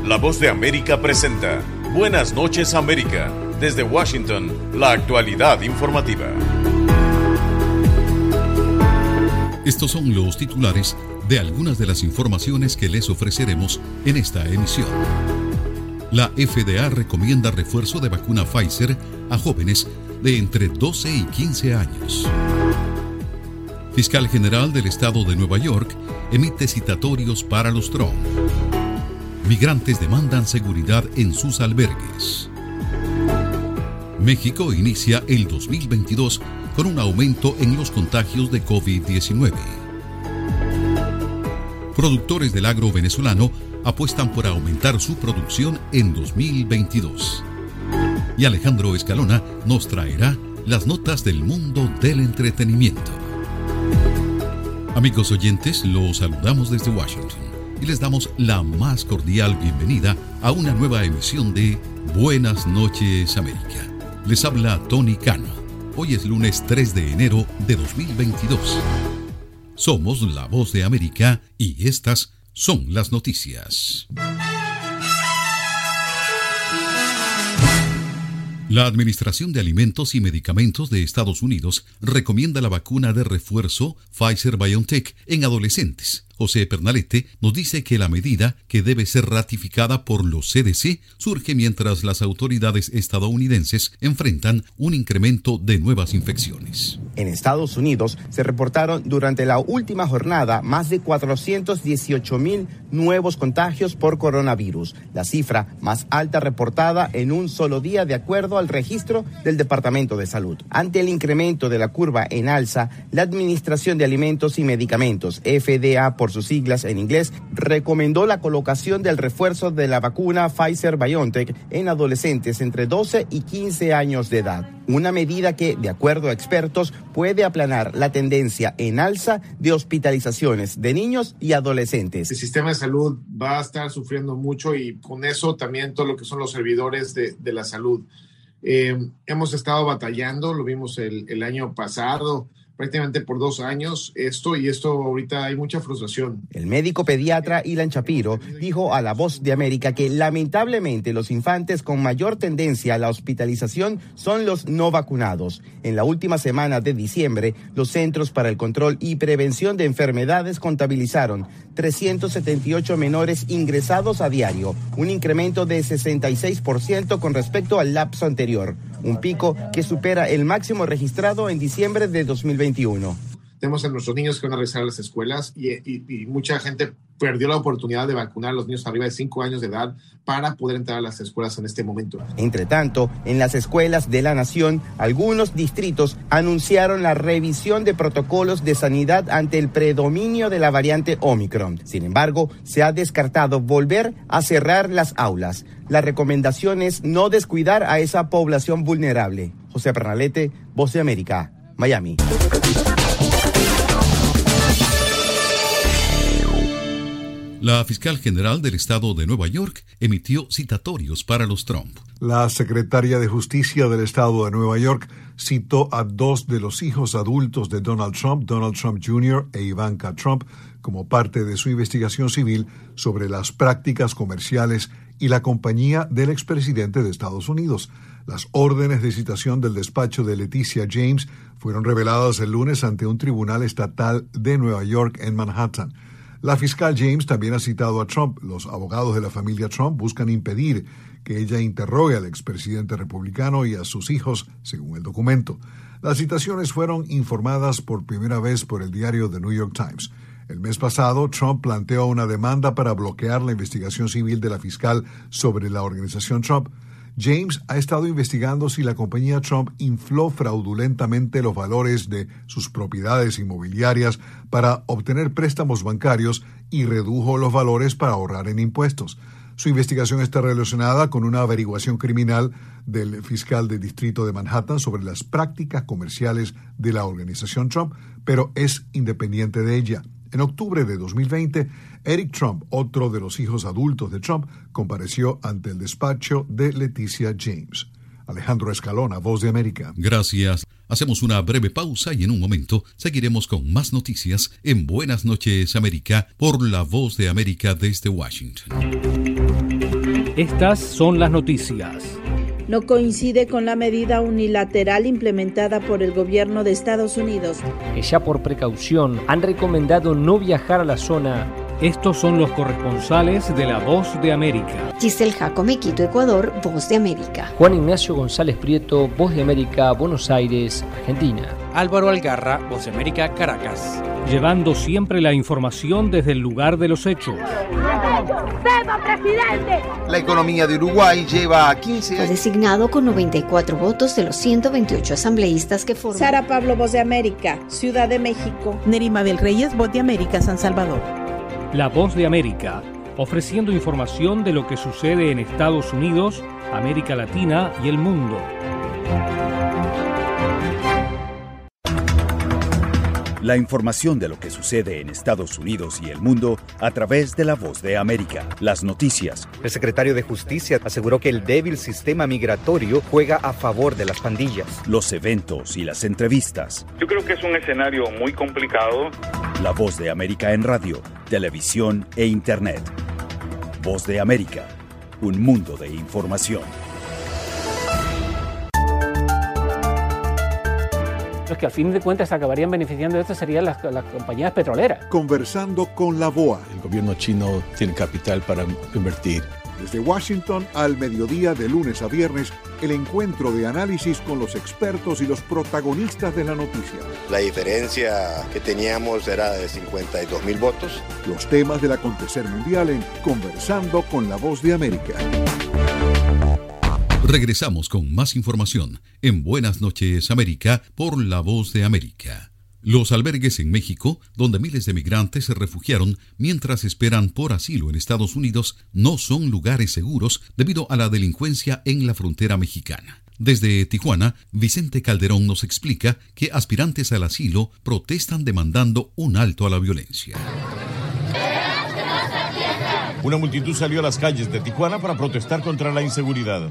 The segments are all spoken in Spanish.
La Voz de América presenta Buenas noches América. Desde Washington, la actualidad informativa. Estos son los titulares de algunas de las informaciones que les ofreceremos en esta emisión. La FDA recomienda refuerzo de vacuna Pfizer a jóvenes de entre 12 y 15 años. Fiscal General del Estado de Nueva York emite citatorios para los Trump. Migrantes demandan seguridad en sus albergues. México inicia el 2022 con un aumento en los contagios de COVID-19. Productores del agro venezolano apuestan por aumentar su producción en 2022. Y Alejandro Escalona nos traerá las notas del mundo del entretenimiento. Amigos oyentes, los saludamos desde Washington y les damos la más cordial bienvenida a una nueva emisión de Buenas noches América. Les habla Tony Cano. Hoy es lunes 3 de enero de 2022. Somos La Voz de América y estas son las noticias. La Administración de Alimentos y Medicamentos de Estados Unidos recomienda la vacuna de refuerzo Pfizer-BioNTech en adolescentes. José Pernalete nos dice que la medida, que debe ser ratificada por los CDC, surge mientras las autoridades estadounidenses enfrentan un incremento de nuevas infecciones. En Estados Unidos se reportaron durante la última jornada más de 418,000 nuevos contagios por coronavirus, la cifra más alta reportada en un solo día de acuerdo al registro del Departamento de Salud. Ante el incremento de la curva en alza, la Administración de Alimentos y Medicamentos, FDA por sus siglas en inglés, recomendó la colocación del refuerzo de la vacuna Pfizer-BioNTech en adolescentes entre 12 y 15 años de edad. Una medida que, de acuerdo a expertos, puede aplanar la tendencia en alza de hospitalizaciones de niños y adolescentes. El sistema de salud va a estar sufriendo mucho y con eso también todo lo que son los servidores de la salud. Hemos estado batallando, lo vimos el año pasado, prácticamente por 2 años, esto ahorita hay mucha frustración. El médico pediatra Ilan Shapiro dijo a La Voz de América que lamentablemente los infantes con mayor tendencia a la hospitalización son los no vacunados. En la última semana de diciembre, los Centros para el Control y Prevención de Enfermedades contabilizaron 378 menores ingresados a diario, un incremento de 66% con respecto al lapso anterior, un pico que supera el máximo registrado en diciembre de 2021. Tenemos a nuestros niños que van a regresar a las escuelas y mucha gente perdió la oportunidad de vacunar a los niños arriba de 5 años de edad para poder entrar a las escuelas en este momento. Entre tanto, en las escuelas de la nación, algunos distritos anunciaron la revisión de protocolos de sanidad ante el predominio de la variante Omicron. Sin embargo, se ha descartado volver a cerrar las aulas. La recomendación es no descuidar a esa población vulnerable. José Pernalete, Voz de América, Miami. La fiscal general del estado de Nueva York emitió citatorios para los Trump. La secretaria de Justicia del estado de Nueva York citó a 2 de los hijos adultos de Donald Trump Jr. e Ivanka Trump, como parte de su investigación civil sobre las prácticas comerciales y la compañía del expresidente de Estados Unidos. Las órdenes de citación del despacho de Leticia James fueron reveladas el lunes ante un tribunal estatal de Nueva York en Manhattan. La fiscal James también ha citado a Trump. Los abogados de la familia Trump buscan impedir que ella interrogue al expresidente republicano y a sus hijos, según el documento. Las citaciones fueron informadas por primera vez por el diario The New York Times. El mes pasado, Trump planteó una demanda para bloquear la investigación civil de la fiscal sobre la organización Trump. James ha estado investigando si la compañía Trump infló fraudulentamente los valores de sus propiedades inmobiliarias para obtener préstamos bancarios y redujo los valores para ahorrar en impuestos. Su investigación está relacionada con una averiguación criminal del fiscal del distrito de Manhattan sobre las prácticas comerciales de la organización Trump, pero es independiente de ella. En octubre de 2020, Eric Trump, otro de los hijos adultos de Trump, compareció ante el despacho de Leticia James. Alejandro Escalona, Voz de América. Gracias. Hacemos una breve pausa y en un momento seguiremos con más noticias en Buenas noches América por La Voz de América desde Washington. Estas son las noticias. No coincide con la medida unilateral implementada por el gobierno de Estados Unidos, que ya por precaución han recomendado no viajar a la zona. Estos son los corresponsales de La Voz de América. Giselle Jacome, Quito, Ecuador, Voz de América. Juan Ignacio González Prieto, Voz de América, Buenos Aires, Argentina. Álvaro Algarra, Voz de América, Caracas. Llevando siempre la información desde el lugar de los hechos. ¡Viva, presidente! La economía de Uruguay lleva 15 años. Fue designado con 94 votos de los 128 asambleístas que forman. Sara Pablo, Voz de América, Ciudad de México. Nerima Bel Reyes, Voz de América, San Salvador. La Voz de América, ofreciendo información de lo que sucede en Estados Unidos, América Latina y el mundo. La información de lo que sucede en Estados Unidos y el mundo a través de La Voz de América. Las noticias. El secretario de Justicia aseguró que el débil sistema migratorio juega a favor de las pandillas. Los eventos y las entrevistas. Yo creo que es un escenario muy complicado. La Voz de América en radio, televisión e internet. Voz de América, un mundo de información. Los que al fin de cuentas acabarían beneficiando de esto serían las compañías petroleras. Conversando con la BOA. El gobierno chino tiene capital para invertir. Desde Washington al mediodía de lunes a viernes, el encuentro de análisis con los expertos y los protagonistas de la noticia. La diferencia que teníamos era de 52,000 votos. Los temas del acontecer mundial en Conversando con la Voz de América. Regresamos con más información en Buenas noches América por La Voz de América. Los albergues en México, donde miles de migrantes se refugiaron mientras esperan por asilo en Estados Unidos, no son lugares seguros debido a la delincuencia en la frontera mexicana. Desde Tijuana, Vicente Calderón nos explica que aspirantes al asilo protestan demandando un alto a la violencia. Una multitud salió a las calles de Tijuana para protestar contra la inseguridad.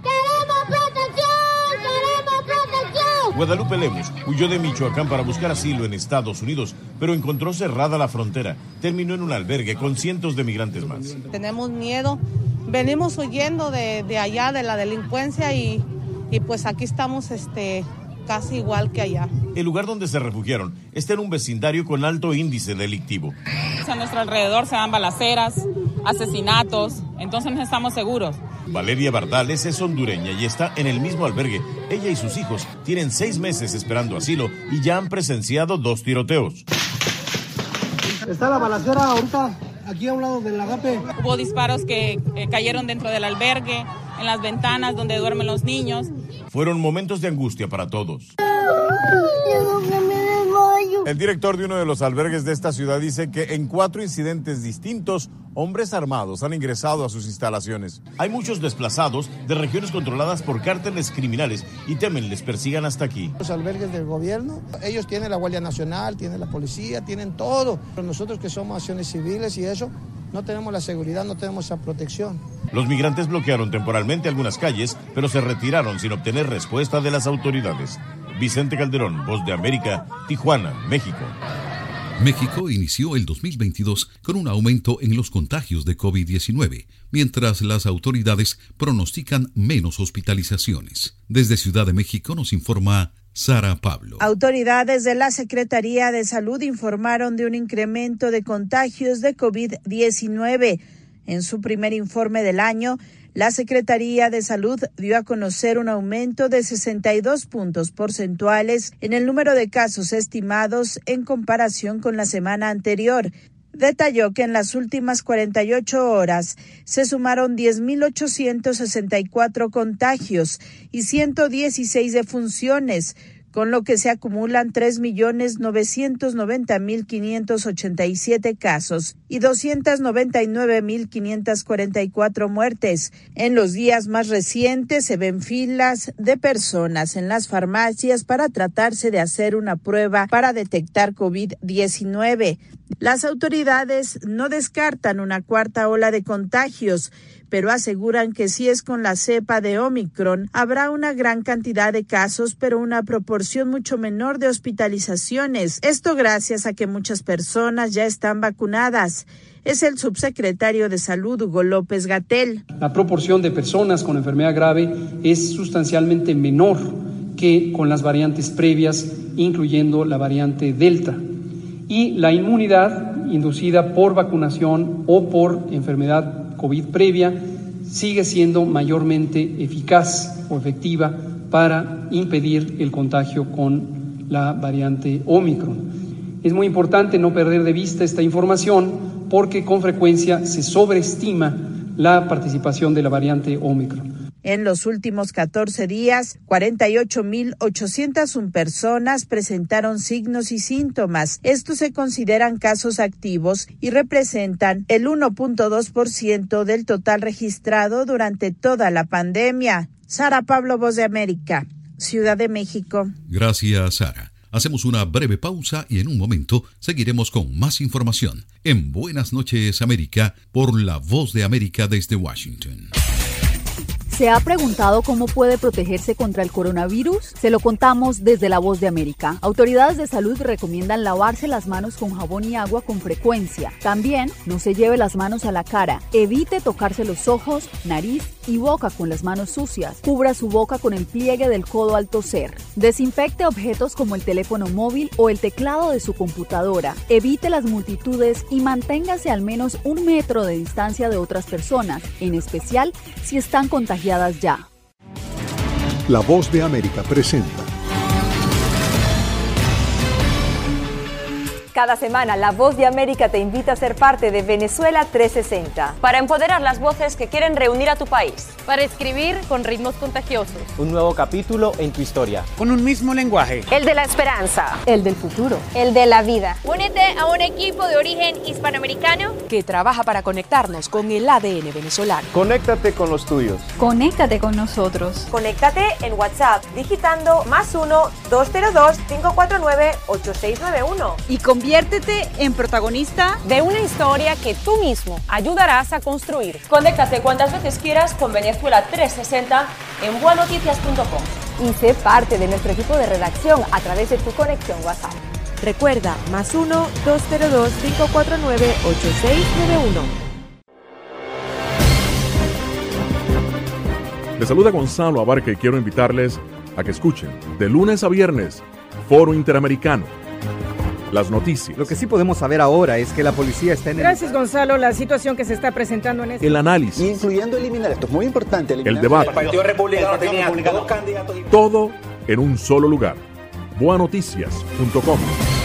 Guadalupe Lemos huyó de Michoacán para buscar asilo en Estados Unidos, pero encontró cerrada la frontera. Terminó en un albergue con cientos de migrantes más. Tenemos miedo, venimos huyendo de allá, de la delincuencia y pues aquí estamos casi igual que allá. El lugar donde se refugiaron está en un vecindario con alto índice delictivo. A nuestro alrededor se dan balaceras, asesinatos, entonces no estamos seguros. Valeria Bardales es hondureña y está en el mismo albergue. Ella y sus hijos tienen 6 meses esperando asilo y ya han presenciado 2 tiroteos. Está la balacera ahorita aquí a un lado del agape. Hubo disparos que cayeron dentro del albergue, en las ventanas donde duermen los niños. Fueron momentos de angustia para todos. El director de uno de los albergues de esta ciudad dice que en 4 incidentes distintos, hombres armados han ingresado a sus instalaciones. Hay muchos desplazados de regiones controladas por cárteles criminales y temen les persigan hasta aquí. Los albergues del gobierno, ellos tienen la Guardia Nacional, tienen la policía, tienen todo. Pero nosotros que somos acciones civiles y eso, no tenemos la seguridad, no tenemos esa protección. Los migrantes bloquearon temporalmente algunas calles, pero se retiraron sin obtener respuesta de las autoridades. Vicente Calderón, Voz de América, Tijuana, México. México inició el 2022 con un aumento en los contagios de COVID-19, mientras las autoridades pronostican menos hospitalizaciones. Desde Ciudad de México nos informa Sara Pablo. Autoridades de la Secretaría de Salud informaron de un incremento de contagios de COVID-19. En su primer informe del año, la Secretaría de Salud dio a conocer un aumento de 62 puntos porcentuales en el número de casos estimados en comparación con la semana anterior. Detalló que en las últimas 48 horas se sumaron 10.864 contagios y 116 defunciones, con lo que se acumulan 3.990.587 casos y 299.544 muertes. En los días más recientes se ven filas de personas en las farmacias para tratarse de hacer una prueba para detectar COVID-19. Las autoridades no descartan una cuarta ola de contagios, pero aseguran que si es con la cepa de Omicron, habrá una gran cantidad de casos, pero una proporción mucho menor de hospitalizaciones. Esto gracias a que muchas personas ya están vacunadas. es el subsecretario de Salud, Hugo López-Gatell. La proporción de personas con enfermedad grave es sustancialmente menor que con las variantes previas, incluyendo la variante Delta. Y la inmunidad inducida por vacunación o por enfermedad COVID previa sigue siendo mayormente eficaz o efectiva para impedir el contagio con la variante Omicron. Es muy importante no perder de vista esta información porque con frecuencia se sobreestima la participación de la variante Omicron. En los últimos 14 días, 48.801 personas presentaron signos y síntomas. Estos se consideran casos activos y representan el 1.2% del total registrado durante toda la pandemia. Sara Pablo, Voz de América, Ciudad de México. Gracias, Sara. Hacemos una breve pausa y en un momento seguiremos con más información en Buenas noches, América, por la Voz de América desde Washington. ¿Se ha preguntado cómo puede protegerse contra el coronavirus? Se lo contamos desde La Voz de América. Autoridades de salud recomiendan lavarse las manos con jabón y agua con frecuencia. También no se lleve las manos a la cara. Evite tocarse los ojos, nariz y boca con las manos sucias. Cubra su boca con el pliegue del codo al toser. Desinfecte objetos como el teléfono móvil o el teclado de su computadora. Evite las multitudes y manténgase al menos 1 metro de distancia de otras personas, en especial si están contagiadas ya. La Voz de América presenta. Cada semana, La Voz de América te invita a ser parte de Venezuela 360. Para empoderar las voces que quieren reunir a tu país. Para escribir con ritmos contagiosos. Un nuevo capítulo en tu historia. Con un mismo lenguaje. El de la esperanza. El del futuro. El de la vida. Únete a un equipo de origen hispanoamericano que trabaja para conectarnos con el ADN venezolano. Conéctate con los tuyos. Conéctate con nosotros. Conéctate en WhatsApp digitando +1 202 549 8691. Y conviértete en protagonista de una historia que tú mismo ayudarás a construir. Conéctate cuantas veces quieras con Venezuela 360 en buenoticias.com. Y sé parte de nuestro equipo de redacción a través de tu conexión WhatsApp. Recuerda, +1 202 549 8691. Les saluda Gonzalo Abarca y quiero invitarles a que escuchen de lunes a viernes Foro Interamericano. Las noticias. Lo que sí podemos saber ahora es que la policía está en Gracias, Gonzalo. La situación que se está presentando en el análisis. Incluyendo eliminar, esto es muy importante. El debate. El Partido Republicano tenía 2 candidatos. Todo en un solo lugar. Buenoticias.com.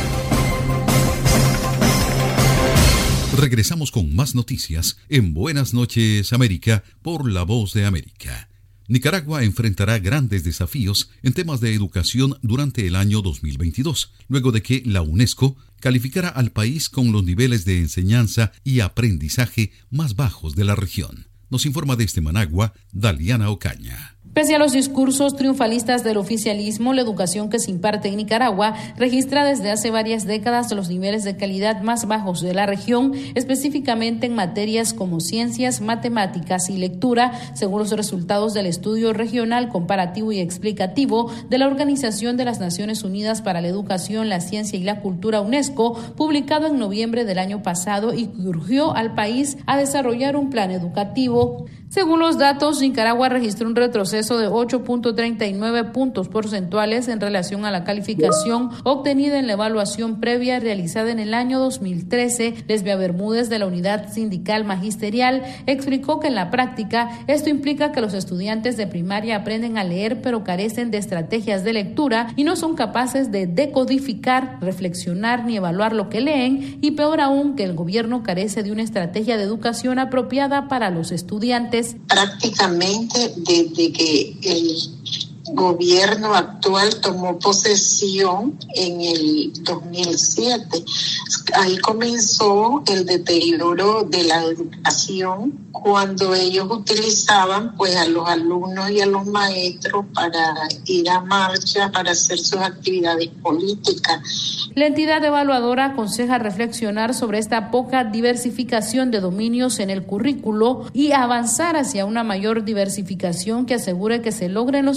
Regresamos con más noticias en Buenas noches, América, por La Voz de América. Nicaragua enfrentará grandes desafíos en temas de educación durante el año 2022, luego de que la UNESCO calificara al país con los niveles de enseñanza y aprendizaje más bajos de la región. Nos informa desde Managua, Daliana Ocaña. Pese a los discursos triunfalistas del oficialismo, la educación que se imparte en Nicaragua registra desde hace varias décadas los niveles de calidad más bajos de la región, específicamente en materias como ciencias, matemáticas y lectura, según los resultados del estudio regional comparativo y explicativo de la Organización de las Naciones Unidas para la Educación, la Ciencia y la Cultura, UNESCO, publicado en noviembre del año pasado y que urgió al país a desarrollar un plan educativo. Según los datos, Nicaragua registró un retroceso de 8.39 puntos porcentuales en relación a la calificación obtenida en la evaluación previa realizada en el año 2013. Lesbia Bermúdez, de la Unidad Sindical Magisterial, explicó que en la práctica esto implica que los estudiantes de primaria aprenden a leer pero carecen de estrategias de lectura y no son capaces de decodificar, reflexionar ni evaluar lo que leen, y peor aún, que el gobierno carece de una estrategia de educación apropiada para los estudiantes. Prácticamente desde que el gobierno actual tomó posesión en el 2007, ahí comenzó el deterioro de la educación cuando ellos utilizaban pues a los alumnos y a los maestros para ir a marcha, para hacer sus actividades políticas. La entidad evaluadora aconseja reflexionar sobre esta poca diversificación de dominios en el currículo y avanzar hacia una mayor diversificación que asegure que se logren los mejores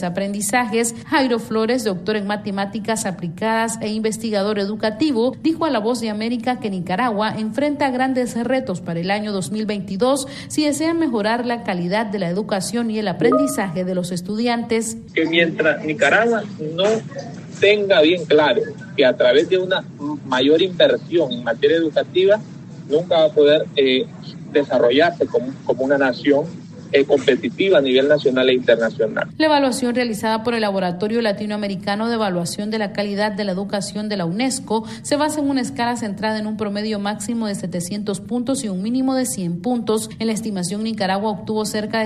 múltiples aprendizajes. Jairo Flores, doctor en matemáticas aplicadas e investigador educativo, dijo a La Voz de América que Nicaragua enfrenta grandes retos para el año 2022 si desea mejorar la calidad de la educación y el aprendizaje de los estudiantes. Que mientras Nicaragua no tenga bien claro que a través de una mayor inversión en materia educativa nunca va a poder desarrollarse como una nación competitiva a nivel nacional e internacional. La evaluación realizada por el Laboratorio Latinoamericano de Evaluación de la Calidad de la Educación de la UNESCO se basa en una escala centrada en un promedio máximo de 700 puntos y un mínimo de 100 puntos. En la estimación, Nicaragua obtuvo cerca de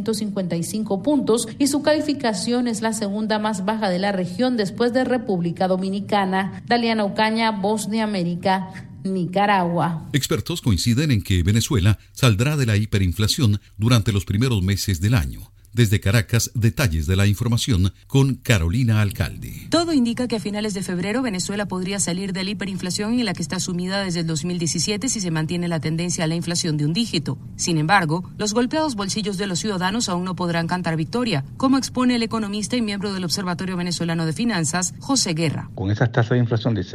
655 puntos y su calificación es la segunda más baja de la región después de República Dominicana. Daliana Ocaña, Voz de América, Nicaragua. Expertos coinciden en que Venezuela saldrá de la hiperinflación durante los primeros meses del año. Desde Caracas, detalles de la información con Carolina Alcalde. Todo indica que a finales de febrero Venezuela podría salir de la hiperinflación en la que está sumida desde el 2017 si se mantiene la tendencia a la inflación de un dígito. Sin embargo, los golpeados bolsillos de los ciudadanos aún no podrán cantar victoria, como expone el economista y miembro del Observatorio Venezolano de Finanzas, José Guerra. Con esas tasas de inflación de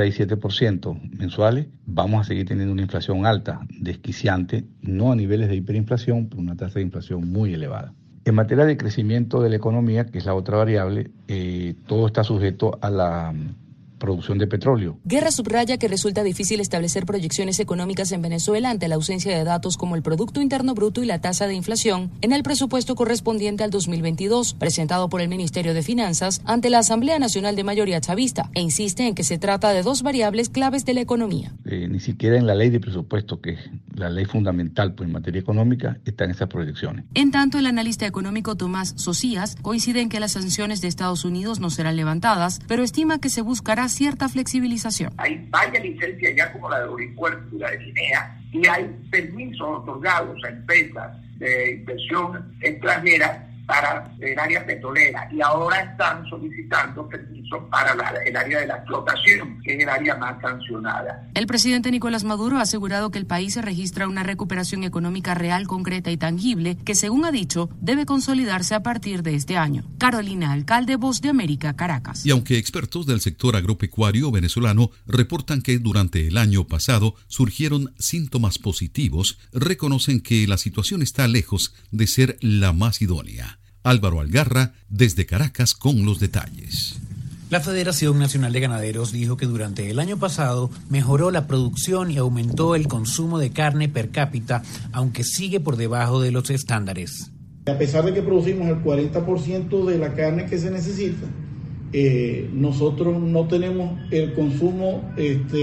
6-7% mensuales, vamos a seguir teniendo una inflación alta, desquiciante, no a niveles de hiperinflación, pero una tasa de inflación muy elevada. En materia de crecimiento de la economía, que es la otra variable, todo está sujeto a la producción de petróleo. Guerra subraya que resulta difícil establecer proyecciones económicas en Venezuela ante la ausencia de datos como el Producto Interno Bruto y la tasa de inflación en el presupuesto correspondiente al 2022, presentado por el Ministerio de Finanzas ante la Asamblea Nacional de Mayoría Chavista, e insiste en que se trata de dos variables claves de la economía. Ni siquiera en la ley de presupuesto, que es la ley fundamental en materia económica, están esas proyecciones. En tanto, el analista económico Tomás Socias coincide en que las sanciones de Estados Unidos no serán levantadas, pero estima que se buscará cierta flexibilización. Hay varias licencias ya como la de Oripuerto y la de Guinea, y hay permisos otorgados a empresas de inversión extranjera para el área petrolera, y ahora están solicitando permisos para el área de la explotación, que es el área más sancionada. El presidente Nicolás Maduro ha asegurado que el país se registra una recuperación económica real, concreta y tangible, que según ha dicho, debe consolidarse a partir de este año. Carolina Alcalde, Voz de América, Caracas. Y aunque expertos del sector agropecuario venezolano reportan que durante el año pasado surgieron síntomas positivos, reconocen que la situación está lejos de ser la más idónea. Álvaro Algarra, desde Caracas, con los detalles. La Federación Nacional de Ganaderos dijo que durante el año pasado mejoró la producción y aumentó el consumo de carne per cápita, aunque sigue por debajo de los estándares. A pesar de que producimos el 40% de la carne que se necesita, nosotros no tenemos el consumo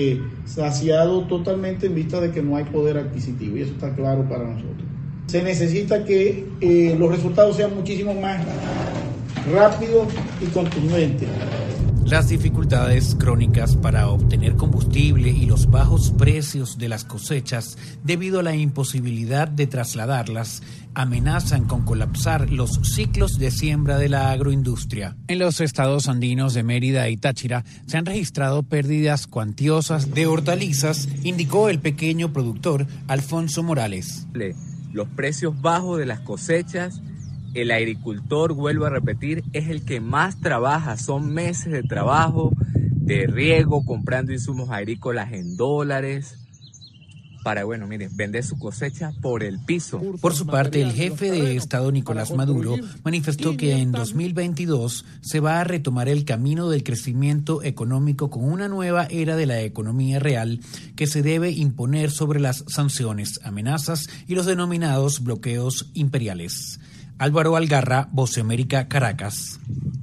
saciado totalmente en vista de que no hay poder adquisitivo, y eso está claro para nosotros. Se necesita que los resultados sean muchísimo más rápidos y contundentes. Las dificultades crónicas para obtener combustible y los bajos precios de las cosechas debido a la imposibilidad de trasladarlas amenazan con colapsar los ciclos de siembra de la agroindustria. En los estados andinos de Mérida y Táchira se han registrado pérdidas cuantiosas de hortalizas, indicó el pequeño productor Alfonso Morales. Los precios bajos de las cosechas, el agricultor, vuelvo a repetir, es el que más trabaja, son meses de trabajo, de riego, comprando insumos agrícolas en dólares, para, vender su cosecha por el piso. Por su parte, el jefe de Estado, Nicolás Maduro, manifestó que en 2022 se va a retomar el camino del crecimiento económico con una nueva era de la economía real que se debe imponer sobre las sanciones, amenazas y los denominados bloqueos imperiales. Álvaro Algarra, Voz de América, Caracas.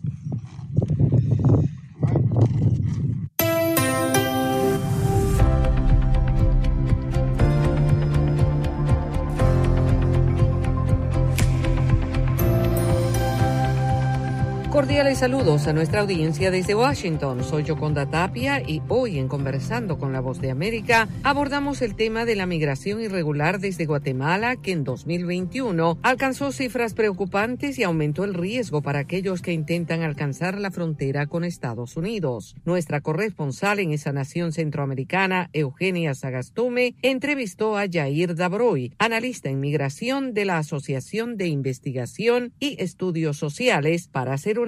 Cordiales saludos a nuestra audiencia desde Washington. Soy Yoconda Tapia y hoy en Conversando con la Voz de América abordamos el tema de la migración irregular desde Guatemala, que en 2021 alcanzó cifras preocupantes y aumentó el riesgo para aquellos que intentan alcanzar la frontera con Estados Unidos. Nuestra corresponsal en esa nación centroamericana, Eugenia Sagastume, entrevistó a Yair Dabroy, analista en migración de la Asociación de Investigación y Estudios Sociales, para hacer una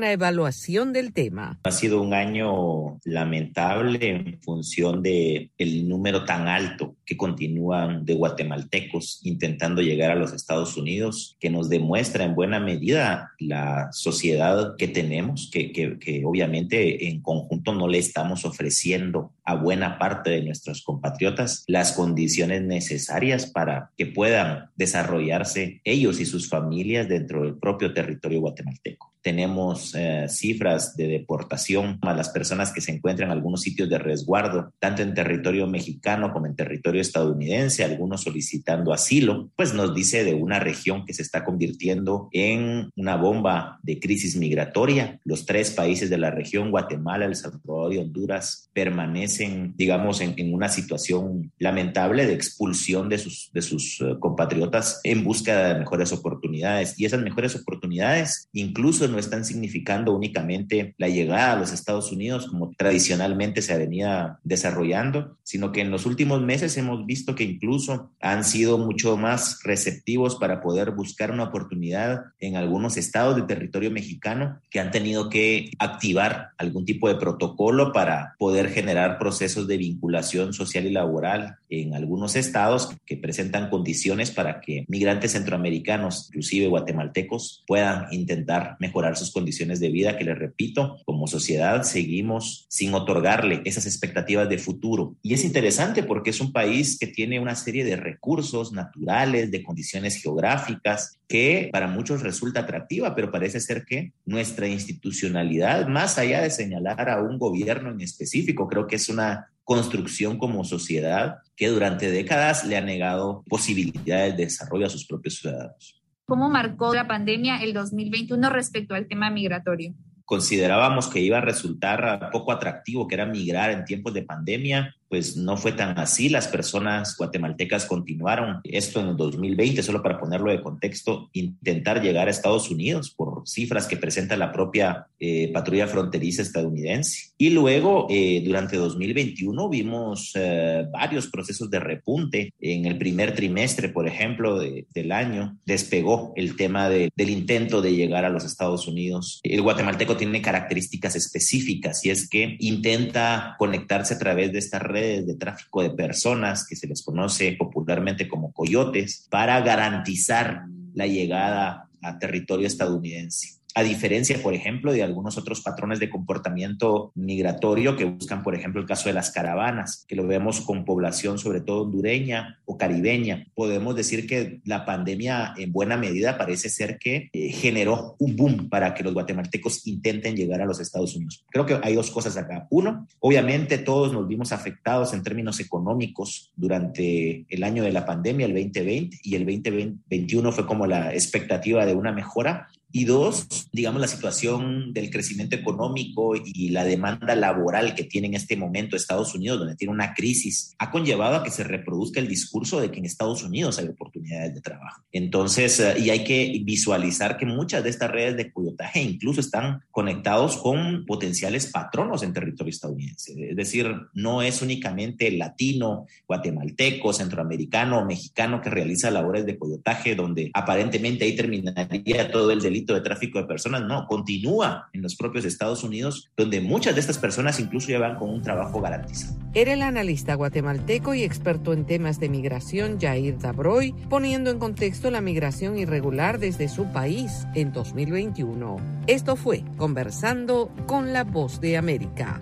la evaluación del tema. Ha sido un año lamentable en función de el número tan alto que continúan de guatemaltecos intentando llegar a los Estados Unidos, que nos demuestra en buena medida la sociedad que tenemos, que obviamente en conjunto no le estamos ofreciendo a buena parte de nuestros compatriotas las condiciones necesarias para que puedan desarrollarse ellos y sus familias dentro del propio territorio guatemalteco. Tenemos cifras de deportación a las personas que se encuentran en algunos sitios de resguardo, tanto en territorio mexicano como en territorio estadounidense, algunos solicitando asilo, pues nos dice de una región que se está convirtiendo en una bomba de crisis migratoria. Los 3 países de la región, Guatemala, El Salvador y Honduras, permanecen, digamos, en una situación lamentable de expulsión de sus compatriotas en busca de mejores oportunidades. Y esas mejores oportunidades incluso no están significando únicamente la llegada a los Estados Unidos como tradicionalmente se venía desarrollando, sino que en los últimos meses hemos visto que incluso han sido mucho más receptivos para poder buscar una oportunidad en algunos estados de territorio mexicano que han tenido que activar algún tipo de protocolo para poder generar procesos de vinculación social y laboral en algunos estados que presentan condiciones para que migrantes centroamericanos, inclusive guatemaltecos, puedan intentar mejorar sus condiciones de vida, que les repito, como sociedad seguimos sin otorgarle esas expectativas de futuro. Y es interesante porque es un país que tiene una serie de recursos naturales, de condiciones geográficas, que para muchos resulta atractiva, pero parece ser que nuestra institucionalidad, más allá de señalar a un gobierno en específico, creo que es una construcción como sociedad que durante décadas le ha negado posibilidades de desarrollo a sus propios ciudadanos. ¿Cómo marcó la pandemia el 2021 respecto al tema migratorio? Considerábamos que iba a resultar poco atractivo, que era migrar en tiempos de pandemia, pues no fue tan así. Las personas guatemaltecas continuaron esto en el 2020, solo para ponerlo de contexto, intentar llegar a Estados Unidos por cifras que presenta la propia patrulla fronteriza estadounidense. Y luego, durante 2021, vimos varios procesos de repunte. En el primer trimestre, por ejemplo, del año, despegó el tema del intento de llegar a los Estados Unidos. El guatemalteco tiene características específicas y es que intenta conectarse a través de estas redes de tráfico de personas que se les conoce popularmente como coyotes para garantizar la llegada a territorio estadounidense. A diferencia, por ejemplo, de algunos otros patrones de comportamiento migratorio que buscan, por ejemplo, el caso de las caravanas, que lo vemos con población sobre todo hondureña o caribeña. Podemos decir que la pandemia en buena medida parece ser que generó un boom para que los guatemaltecos intenten llegar a los Estados Unidos. Creo que hay 2 cosas acá. Uno, obviamente todos nos vimos afectados en términos económicos durante el año de la pandemia, el 2020, y el 2021 fue como la expectativa de una mejora. Y 2, digamos, la situación del crecimiento económico y la demanda laboral que tiene en este momento Estados Unidos, donde tiene una crisis, ha conllevado a que se reproduzca el discurso de que en Estados Unidos hay oportunidades de trabajo. Entonces, y hay que visualizar que muchas de estas redes de coyotaje incluso están conectados con potenciales patronos en territorio estadounidense. Es decir, no es únicamente el latino, guatemalteco, centroamericano o mexicano que realiza labores de coyotaje, donde aparentemente ahí terminaría todo el delito de tráfico de personas. No, continúa en los propios Estados Unidos, donde muchas de estas personas incluso ya van con un trabajo garantizado. Era el analista guatemalteco y experto en temas de migración Jair Dabroy, poniendo en contexto la migración irregular desde su país en 2021. Esto fue Conversando con la Voz de América.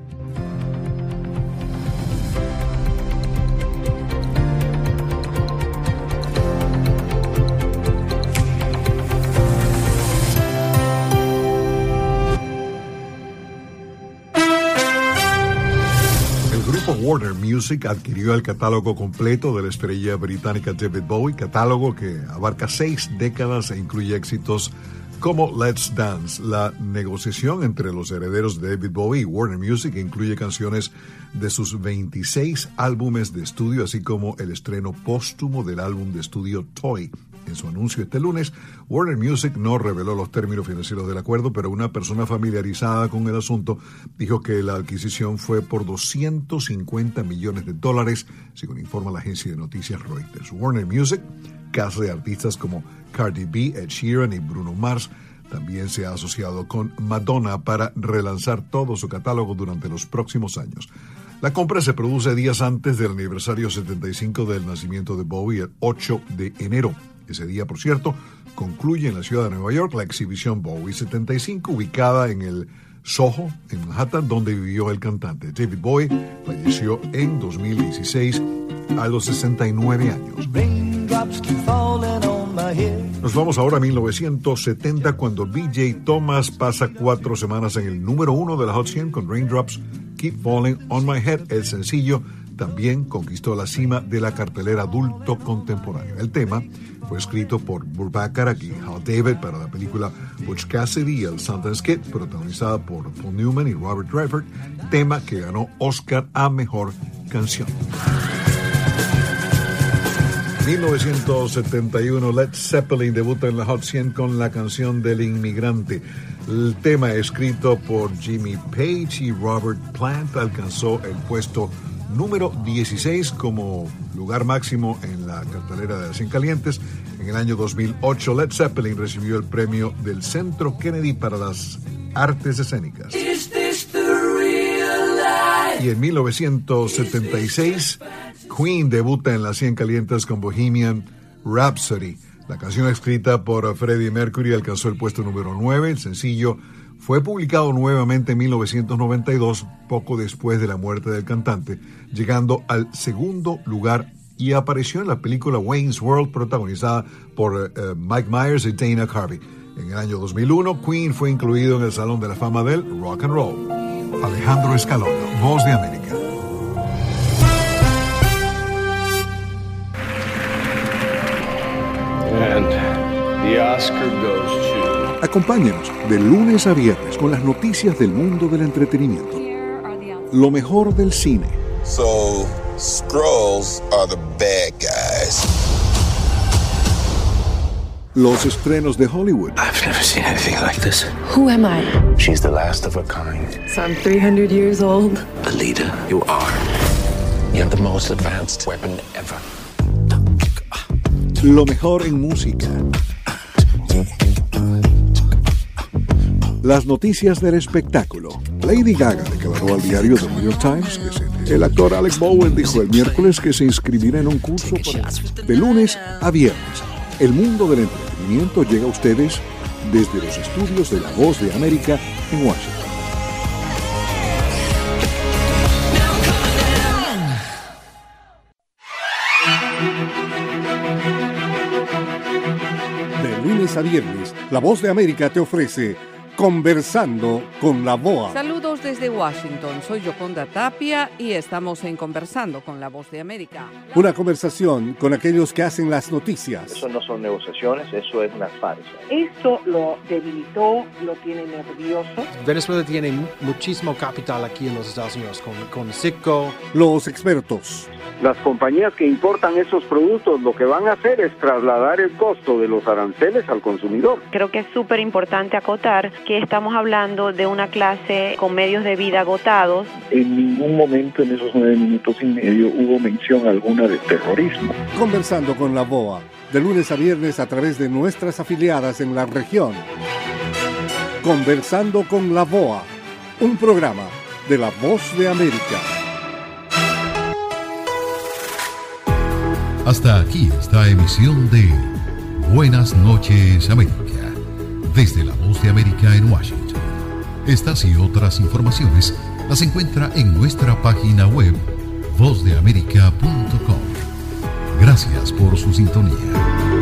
Warner Music adquirió el catálogo completo de la estrella británica David Bowie, catálogo que abarca 6 décadas e incluye éxitos como Let's Dance. La negociación entre los herederos de David Bowie y Warner Music incluye canciones de sus 26 álbumes de estudio, así como el estreno póstumo del álbum de estudio Toy. En su anuncio este lunes, Warner Music no reveló los términos financieros del acuerdo, pero una persona familiarizada con el asunto dijo que la adquisición fue por $250 millones, según informa la agencia de noticias Reuters. Warner Music, casa de artistas como Cardi B, Ed Sheeran y Bruno Mars, También se ha asociado con Madonna para relanzar todo su catálogo durante los próximos años. La compra se produce días antes del aniversario 75 del nacimiento de Bowie, el 8 de enero. Ese día, por cierto, concluye en la ciudad de Nueva York la exhibición Bowie 75, ubicada en el Soho, en Manhattan, donde vivió el cantante. David Bowie falleció en 2016 a los 69 años. Nos vamos ahora a 1970, cuando BJ Thomas pasa 4 semanas en el número 1 de la Hot 100 con Raindrops Keep Falling on My Head. El sencillo también conquistó la cima de la cartelera adulto contemporáneo. El tema fue escrito por Burt Bacharach y Hal David para la película Butch Cassidy y el Sundance Kid, protagonizada por Paul Newman y Robert Redford, tema que ganó Oscar a Mejor Canción. 1971, Led Zeppelin debuta en la Hot 100 con la canción del inmigrante. El tema, escrito por Jimmy Page y Robert Plant, alcanzó el puesto número 16 como lugar máximo en la cartelera de las 100 calientes. En el año 2008, Led Zeppelin recibió el premio del Centro Kennedy para las artes escénicas. Y en 1976, Queen debuta en las 100 calientes con Bohemian Rhapsody. La canción, escrita por Freddie Mercury, alcanzó el puesto número 9. El sencillo fue publicado nuevamente en 1992, poco después de la muerte del cantante, llegando al segundo lugar, y apareció en la película Wayne's World, protagonizada por Mike Myers y Dana Carvey. En el año 2001, Queen fue incluido en el Salón de la Fama del Rock and Roll. Alejandro Escalona, Voz de América. And the Oscar goes to... Acompáñenos de lunes a viernes con las noticias del mundo del entretenimiento. Lo mejor del cine. So, Skrulls are the bad guys. Los estrenos de Hollywood. I've never seen anything like this. Who am I? She's the last of her kind. So I'm 300 years old. The leader you are. You have the most advanced weapon ever. Lo mejor en música. Las noticias del espectáculo. Lady Gaga declaró al diario The New York Times que el actor Alec Baldwin dijo el miércoles que se inscribirá en un curso de lunes a viernes. El mundo del entretenimiento llega a ustedes desde los estudios de La Voz de América en Washington. De lunes a viernes, La Voz de América te ofrece Conversando con la VOA. Saludos desde Washington, soy Yoconda Tapia y estamos en Conversando con la Voz de América. Una conversación con aquellos que hacen las noticias. Eso no son negociaciones, eso es una farsa. Esto lo debilitó, lo tiene nervioso. Venezuela tiene muchísimo capital aquí en los Estados Unidos, con Citgo. Los expertos. Las compañías que importan esos productos lo que van a hacer es trasladar el costo de los aranceles al consumidor. Creo que es súper importante acotar que estamos hablando de una clase con medios de vida agotados. En ningún momento en esos 9 minutos y medio hubo mención alguna de terrorismo. Conversando con la VOA, de lunes a viernes a través de nuestras afiliadas en la región. Conversando con la VOA, un programa de La Voz de América. Hasta aquí esta emisión de Buenas noches América, desde La Voz de América en Washington. Estas y otras informaciones las encuentra en nuestra página web vozdeamerica.com. Gracias por su sintonía.